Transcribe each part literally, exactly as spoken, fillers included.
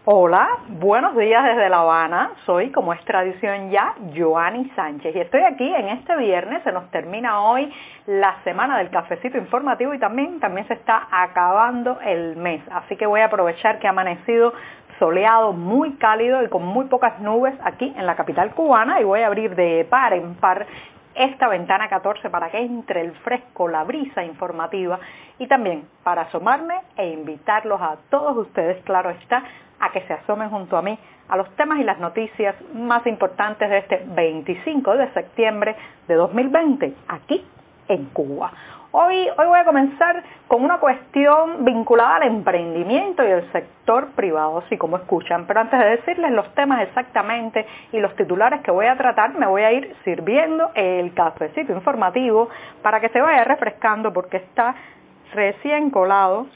Hola, buenos días desde La Habana. Soy, como es tradición ya, Joanny Sánchez y estoy aquí en este viernes. Se nos termina hoy la semana del cafecito informativo y también, también se está acabando el mes. Así que voy a aprovechar que ha amanecido soleado, muy cálido y con muy pocas nubes aquí en la capital cubana y voy a abrir de par en par esta ventana catorce para que entre el fresco, la brisa informativa y también para asomarme e invitarlos a todos ustedes, claro está, a que se asomen junto a mí a los temas y las noticias más importantes de este veinticinco de septiembre de dos mil veinte, aquí en Cuba. Hoy, hoy voy a comenzar con una cuestión vinculada al emprendimiento y al sector privado, así como escuchan. Pero antes de decirles los temas exactamente y los titulares que voy a tratar, me voy a ir sirviendo el cafecito informativo para que se vaya refrescando porque está recién colado,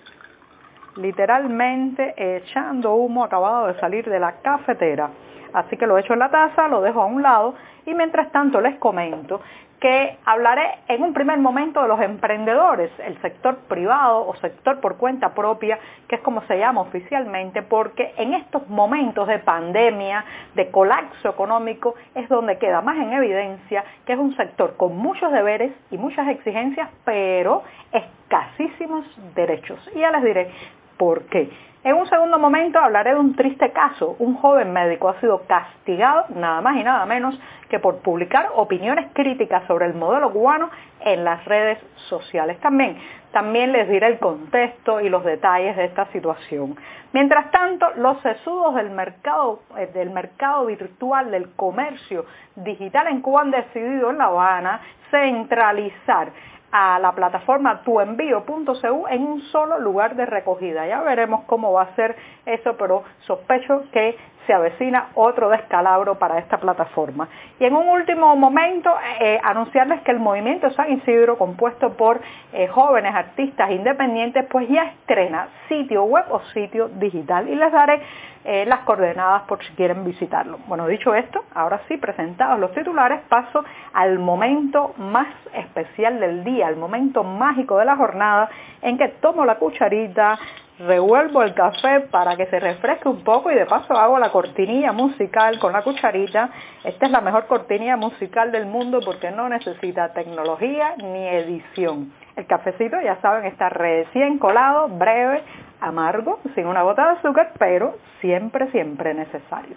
literalmente echando humo acabado de salir de la cafetera. Así que lo echo en la taza, lo dejo a un lado y mientras tanto les comento que hablaré en un primer momento de los emprendedores, el sector privado o sector por cuenta propia, que es como se llama oficialmente, porque en estos momentos de pandemia, de colapso económico, es donde queda más en evidencia que es un sector con muchos deberes y muchas exigencias, pero escasísimos derechos. Y ya les diré por qué. En un segundo momento hablaré de un triste caso. Un joven médico ha sido castigado, nada más y nada menos, que por publicar opiniones críticas sobre el modelo cubano en las redes sociales. También, también les diré el contexto y los detalles de esta situación. Mientras tanto, los sesudos del mercado, del mercado virtual, del comercio digital en Cuba han decidido en La Habana centralizar a la plataforma tu envío punto c u en un solo lugar de recogida. Ya veremos cómo va a ser eso, pero sospecho que se avecina otro descalabro para esta plataforma. Y en un último momento, eh, anunciarles que el Movimiento San Isidro, compuesto por eh, jóvenes artistas independientes, pues ya estrena sitio web o sitio digital y les daré eh, las coordenadas por si quieren visitarlo. Bueno, dicho esto, ahora sí, presentados los titulares, paso al momento más especial del día, al momento mágico de la jornada en que tomo la cucharita, revuelvo el café para que se refresque un poco y de paso hago la cortinilla musical con la cucharita. Esta es la mejor cortinilla musical del mundo porque no necesita tecnología ni edición. El cafecito, ya saben, está recién colado, breve, amargo, sin una gota de azúcar, pero siempre, siempre necesario.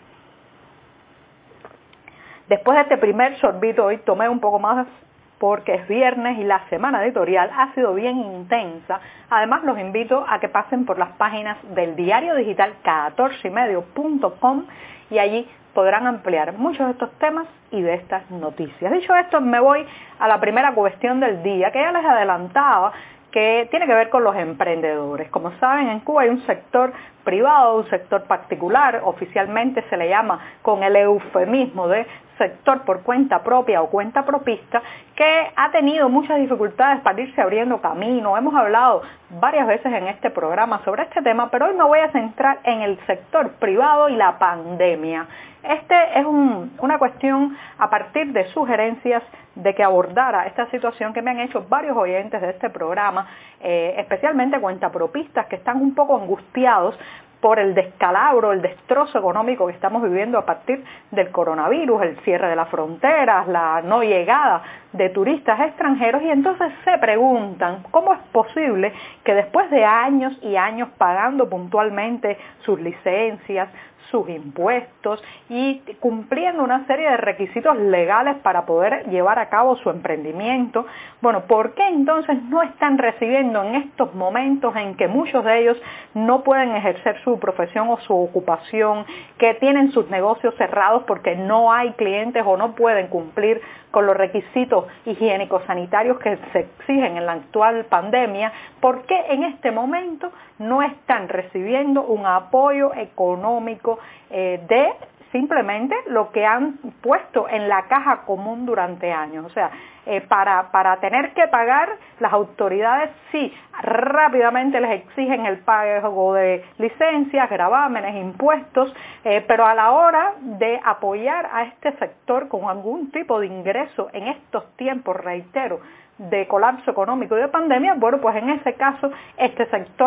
Después de este primer sorbito, hoy tomé un poco más porque es viernes y la semana editorial ha sido bien intensa. Además, los invito a que pasen por las páginas del diario digital catorce y medio punto com y allí podrán ampliar muchos de estos temas y de estas noticias. Dicho esto, me voy a la primera cuestión del día, que ya les adelantaba, que tiene que ver con los emprendedores. Como saben, en Cuba hay un sector privado, un sector particular, oficialmente se le llama con el eufemismo de sector por cuenta propia o cuenta propista, que ha tenido muchas dificultades para irse abriendo camino. Hemos hablado varias veces en este programa sobre este tema, pero hoy me voy a centrar en el sector privado y la pandemia. Este es un, una cuestión a partir de sugerencias de que abordara esta situación que me han hecho varios oyentes de este programa, eh, especialmente cuentapropistas que están un poco angustiados por el descalabro, el destrozo económico que estamos viviendo a partir del coronavirus, el cierre de las fronteras, la no llegada de turistas extranjeros, y entonces se preguntan cómo es posible que después de años y años pagando puntualmente sus licencias, sus impuestos y cumpliendo una serie de requisitos legales para poder llevar a cabo su emprendimiento, bueno, ¿por qué entonces no están recibiendo en estos momentos en que muchos de ellos no pueden ejercer su profesión o su ocupación, que tienen sus negocios cerrados porque no hay clientes o no pueden cumplir con los requisitos higiénicos sanitarios que se exigen en la actual pandemia? ¿Por qué en este momento no están recibiendo un apoyo económico eh, de simplemente lo que han puesto en la caja común durante años? O sea, eh, para, para tener que pagar, las autoridades sí rápidamente les exigen el pago de licencias, gravámenes, impuestos, eh, pero a la hora de apoyar a este sector con algún tipo de ingreso en estos tiempos, reitero, de colapso económico y de pandemia, bueno, pues en ese caso este sector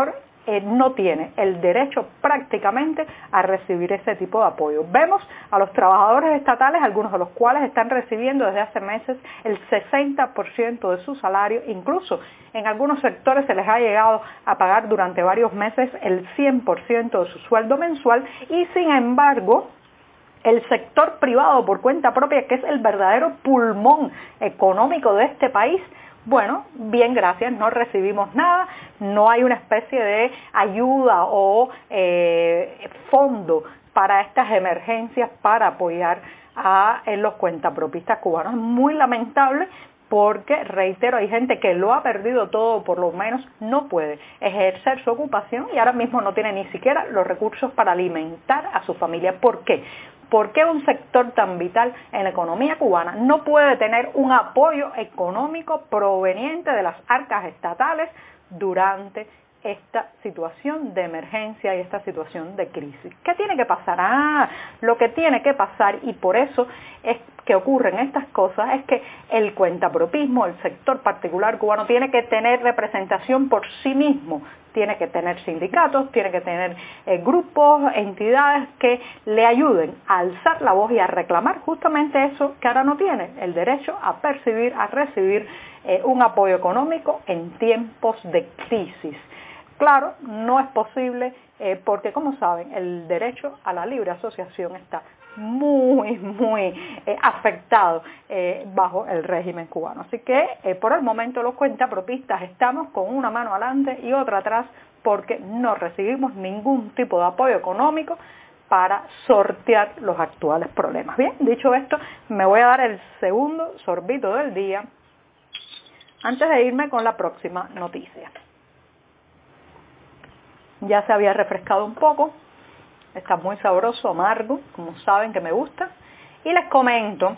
eh, no tiene el derecho prácticamente a recibir ese tipo de apoyo. Vemos a los trabajadores estatales, algunos de los cuales están recibiendo desde hace meses el sesenta por ciento de su salario, incluso en algunos sectores se les ha llegado a pagar durante varios meses el cien por ciento de su sueldo mensual, y sin embargo el sector privado por cuenta propia, que es el verdadero pulmón económico de este país, bueno, bien, gracias, no recibimos nada, no hay una especie de ayuda o eh, fondo para estas emergencias para apoyar a eh, los cuentapropistas cubanos. Es muy lamentable porque, reitero, hay gente que lo ha perdido todo, por lo menos no puede ejercer su ocupación y ahora mismo no tiene ni siquiera los recursos para alimentar a su familia. ¿Por qué? ¿Por qué un sector tan vital en la economía cubana no puede tener un apoyo económico proveniente de las arcas estatales durante esta situación de emergencia y esta situación de crisis? ¿Qué tiene que pasar? Ah, lo que tiene que pasar, y por eso es que ocurren estas cosas, es que el cuentapropismo, el sector particular cubano, tiene que tener representación por sí mismo. Tiene que tener sindicatos, tiene que tener eh, grupos, entidades que le ayuden a alzar la voz y a reclamar justamente eso que ahora no tiene, el derecho a percibir, a recibir eh, un apoyo económico en tiempos de crisis. Claro, no es posible eh, porque, como saben, el derecho a la libre asociación está muy, muy eh, afectado eh, bajo el régimen cubano. Así que, eh, por el momento, los cuentapropistas estamos con una mano adelante y otra atrás porque no recibimos ningún tipo de apoyo económico para sortear los actuales problemas. Bien, dicho esto, me voy a dar el segundo sorbito del día antes de irme con la próxima noticia. Ya se había refrescado un poco, está muy sabroso, amargo, como saben que me gusta, y les comento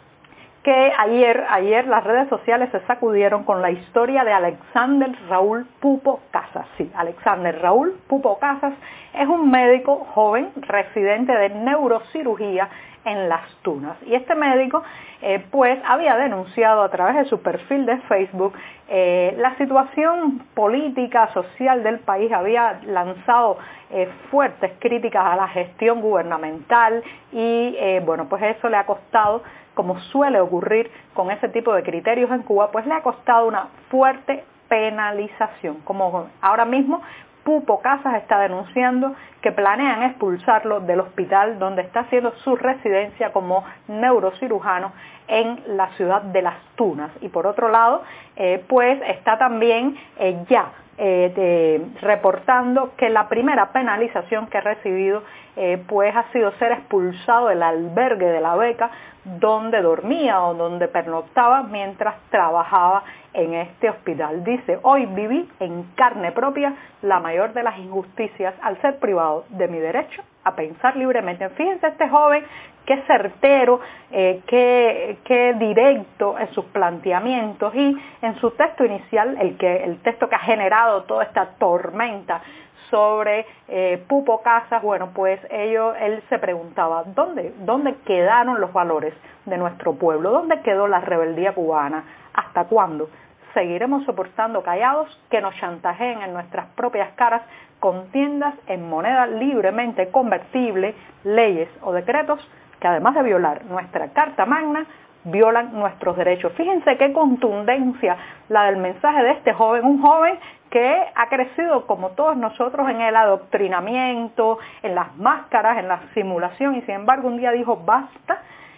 que ayer, ayer las redes sociales se sacudieron con la historia de Alexander Raúl Pupo Casas. Sí, Alexander Raúl Pupo Casas es un médico joven residente de neurocirugía en Las Tunas. Y este médico eh, pues había denunciado a través de su perfil de Facebook eh, la situación política, social del país, había lanzado eh, fuertes críticas a la gestión gubernamental y eh, bueno, pues eso le ha costado, como suele ocurrir con ese tipo de criterios en Cuba, pues le ha costado una fuerte penalización. Como ahora mismo Pupo Casas está denunciando que planean expulsarlo del hospital donde está haciendo su residencia como neurocirujano en la ciudad de Las Tunas. Y por otro lado, eh, pues está también eh, ya eh, de, reportando que la primera penalización que ha recibido eh, pues ha sido ser expulsado del albergue de la beca donde dormía o donde pernoctaba mientras trabajaba en este hospital. Dice: hoy viví en carne propia la mayor de las injusticias al ser privado de mi derecho a pensar libremente. Fíjense este joven, qué certero, eh, qué, qué directo en sus planteamientos, y en su texto inicial, el, que, el texto que ha generado toda esta tormenta sobre eh, Pupo Casas, bueno, pues ello, él se preguntaba, ¿dónde, ¿dónde quedaron los valores de nuestro pueblo? ¿Dónde quedó la rebeldía cubana? ¿Hasta cuándo seguiremos soportando callados que nos chantajeen en nuestras propias caras con tiendas en moneda libremente convertible, leyes o decretos que, además de violar nuestra Carta Magna, violan nuestros derechos? Fíjense qué contundencia la del mensaje de este joven, un joven que ha crecido como todos nosotros en el adoctrinamiento, en las máscaras, en la simulación, y sin embargo un día dijo basta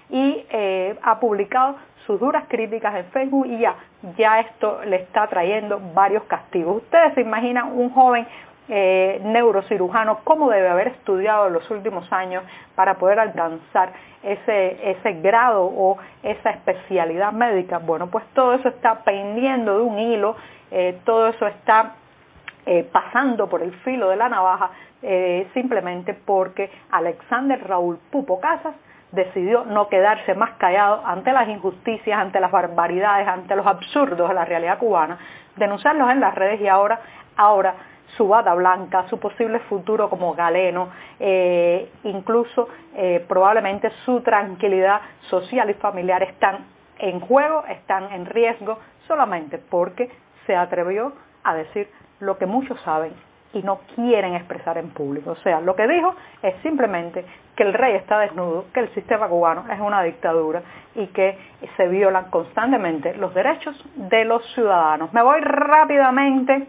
y eh, ha publicado sus duras críticas en Facebook, y ya, ya esto le está trayendo varios castigos. Ustedes se imaginan un joven eh, neurocirujano cómo debe haber estudiado en los últimos años para poder alcanzar ese, ese grado o esa especialidad médica. Bueno, pues todo eso está pendiendo de un hilo, eh, todo eso está eh, pasando por el filo de la navaja, eh, simplemente porque Alexander Raúl Pupo Casas decidió no quedarse más callado ante las injusticias, ante las barbaridades, ante los absurdos de la realidad cubana, denunciarlos en las redes, y ahora, ahora su bata blanca, su posible futuro como galeno, eh, incluso eh, probablemente su tranquilidad social y familiar están en juego, están en riesgo, solamente porque se atrevió a decir lo que muchos saben y no quieren expresar en público. O sea, lo que dijo es simplemente que el rey está desnudo, que el sistema cubano es una dictadura y que se violan constantemente los derechos de los ciudadanos. Me voy rápidamente.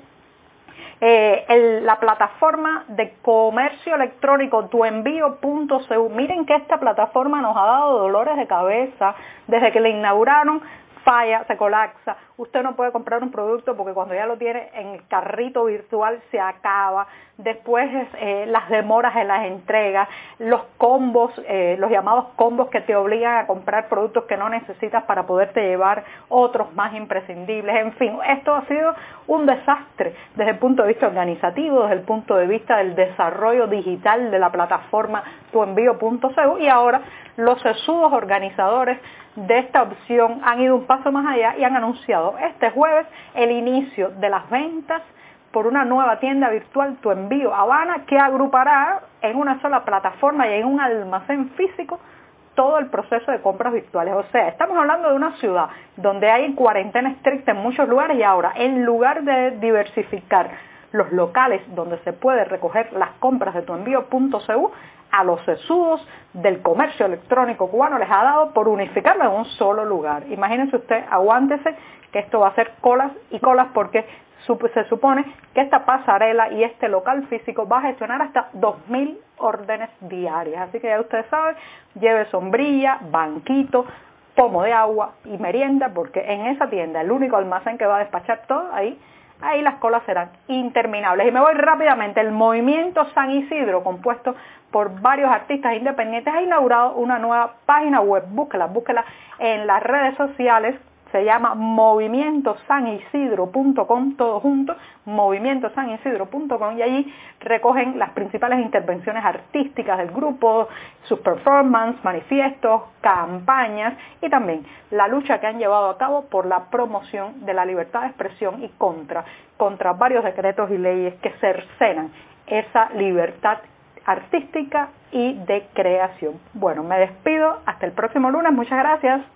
Eh, el, la plataforma de comercio electrónico tuenvío punto c u. Miren que esta plataforma nos ha dado dolores de cabeza desde que la inauguraron. Falla, se colapsa, usted no puede comprar un producto porque cuando ya lo tiene en el carrito virtual se acaba, después eh, las demoras en las entregas, los combos, eh, los llamados combos que te obligan a comprar productos que no necesitas para poderte llevar otros más imprescindibles, en fin, esto ha sido un desastre desde el punto de vista organizativo, desde el punto de vista del desarrollo digital de la plataforma tuenvío punto c u y ahora los sesudos organizadores de esta opción han ido un paso más allá y han anunciado este jueves el inicio de las ventas por una nueva tienda virtual Tu Envío Habana que agrupará en una sola plataforma y en un almacén físico todo el proceso de compras virtuales. O sea, estamos hablando de una ciudad donde hay cuarentena estricta en muchos lugares y ahora, en lugar de diversificar los locales donde se puede recoger las compras de tuenvío punto c u, a los sesudos del comercio electrónico cubano les ha dado por unificarlo en un solo lugar. Imagínense usted, aguántese que esto va a ser colas y colas porque se supone que esta pasarela y este local físico va a gestionar hasta dos mil órdenes diarias. Así que ya ustedes saben, lleve sombrilla, banquito, pomo de agua y merienda porque en esa tienda, el único almacén que va a despachar todo ahí, ahí las colas serán interminables. Y me voy rápidamente. El Movimiento San Isidro, compuesto por varios artistas independientes, ha inaugurado una nueva página web. Búsquela, búsquela en las redes sociales. Se llama movimiento san isidro punto com, todo junto, movimiento san isidro punto com, y allí recogen las principales intervenciones artísticas del grupo, sus performances, manifiestos, campañas y también la lucha que han llevado a cabo por la promoción de la libertad de expresión y contra, contra varios decretos y leyes que cercenan esa libertad artística y de creación. Bueno, me despido, hasta el próximo lunes, muchas gracias.